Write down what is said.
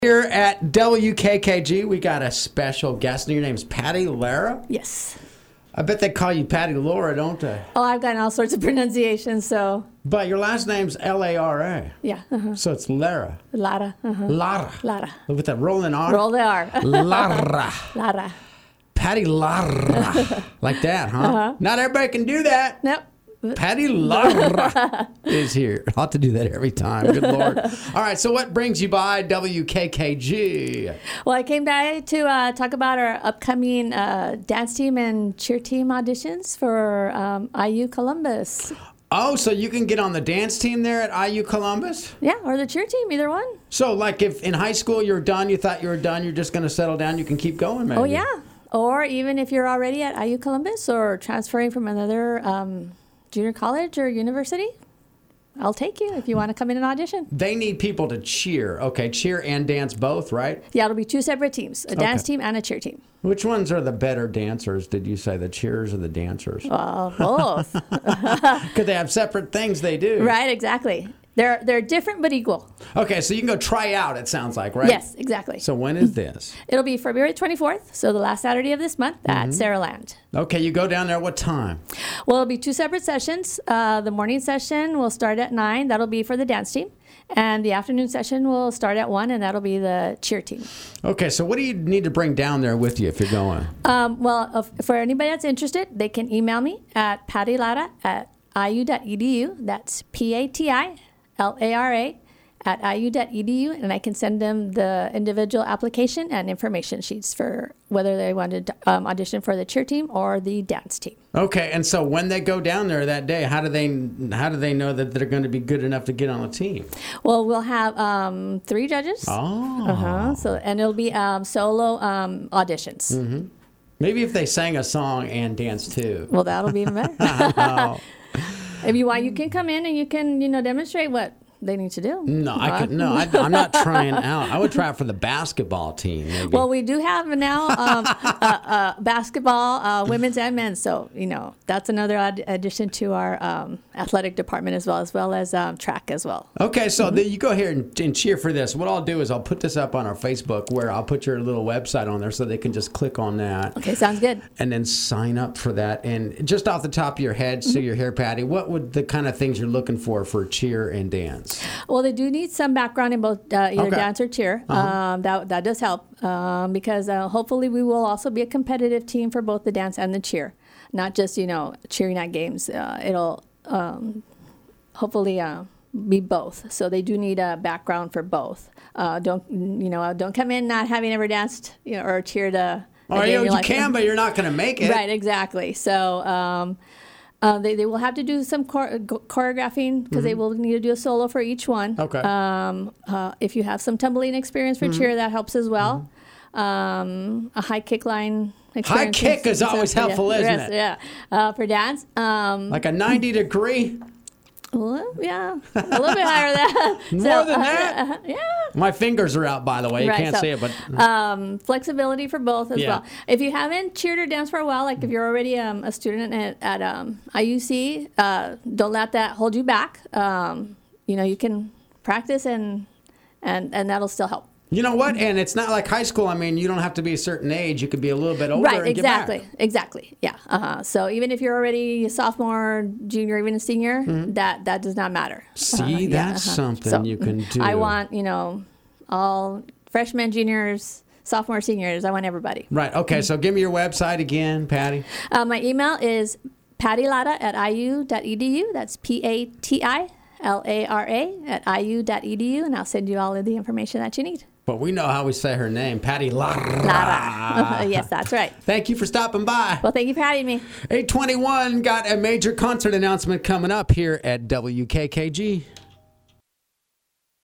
Here at WKKG, we got a special guest. Your name's Patty Lara? Yes. I bet they call you Patty Laura, don't they? Oh, I've gotten all sorts of pronunciations, so. But your last name's Lara. Yeah. So it's Lara. Lara. Lara. Lara. With that rolling R. Roll the R. Lara. Lara. Patty Lara. Like that, huh? Not everybody can do that. Nope. Patty Lara is here. I'll have to do that every time. Good Lord. All right, so what brings you by WKKG? Well, I came by to talk about our upcoming dance team and cheer team auditions for IU Columbus. Oh, so you can get on the dance team there at IU Columbus? Yeah, or the cheer team, either one. So, like if in high school you're done, you thought you were done, you're just going to settle down, you can keep going, maybe? Oh, yeah. Or even if you're already at IU Columbus or transferring from another junior college or university, I'll take you if you want to come in and audition. They need people to cheer. Okay, cheer and dance both, right? Yeah, ittle be two separate teams, a dance team and a cheer team. Which ones are the better dancers, did you say? The cheerers or the dancers? Both. Because they have separate things they do. Right, exactly. They're different but equal. Okay, so you can go try out, it sounds like, right? Yes, exactly. So when is this? It'll be February 24th, so the last Saturday of this month at Saraland. Okay, you go down there what time? Well, it'll be two separate sessions. The morning session will start at 9. That'll be for the dance team. And the afternoon session will start at 1, and that'll be the cheer team. Okay, so what do you need to bring down there with you if you're going? For anybody that's interested, they can email me at pattylara@iu.edu. That's PATILARA@iu.edu, and I can send them the individual application and information sheets for whether they wanted to audition for the cheer team or the dance team. Okay, and so when they go down there that day, how do they know that they're going to be good enough to get on the team? Well, we'll have 3 judges. Oh. And it'll be solo auditions. Mm-hmm. Maybe if they sang a song and danced too. Well, that'll be even better. If you want, you can come in and you can, demonstrate what they need to do. No, I'm not trying out. I would try out for the basketball team. Maybe. Well, we do have now basketball, women's and men's. So, that's another addition to our athletic department as well as track as well. Okay, so you go here and cheer for this. What I'll do is I'll put this up on our Facebook where I'll put your little website on there so they can just click on that. Okay, sounds good. And then sign up for that. And just off the top of your head, so you're here, Patty, what would the kind of things you're looking for cheer and dance? Well, they do need some background in both either dance or cheer. That does help because hopefully we will also be a competitive team for both the dance and the cheer, not just cheering at games. It'll hopefully be both. So they do need a background for both. Don't come in not having ever danced or cheered a game. You can, but you're not going to make it. Right, exactly. So. They will have to do some choreographing because they will need to do a solo for each one. Okay. If you have some tumbling experience for cheer, that helps as well. A high kick line experience. High kick is always helpful, isn't it? Yeah. For dance. Like a 90-degree? Well, yeah, a little bit higher than that. More than that? Yeah. My fingers are out, by the way. You can't see it, but... flexibility for both as well. If you haven't cheered or danced for a while, like if you're already a student at IUC, don't let that hold you back. You can practice and that'll still help. You know what? And it's not like high school. I mean, you don't have to be a certain age. You could be a little bit older right, and exactly, get back. Exactly. Yeah. So even if you're already a sophomore, junior, even a senior, that does not matter. See, that's something you can do. I want, all freshmen, juniors, sophomore, seniors. I want everybody. Right. Okay. So give me your website again, Patty. My email is pattylara@iu.edu. That's PATILARA@iu.edu, and I'll send you all of the information that you need. But we know how we say her name, Patty Lara. Lara. Yes, that's right. Thank you for stopping by. Well, thank you for having me. 821 got a major concert announcement coming up here at WKKG.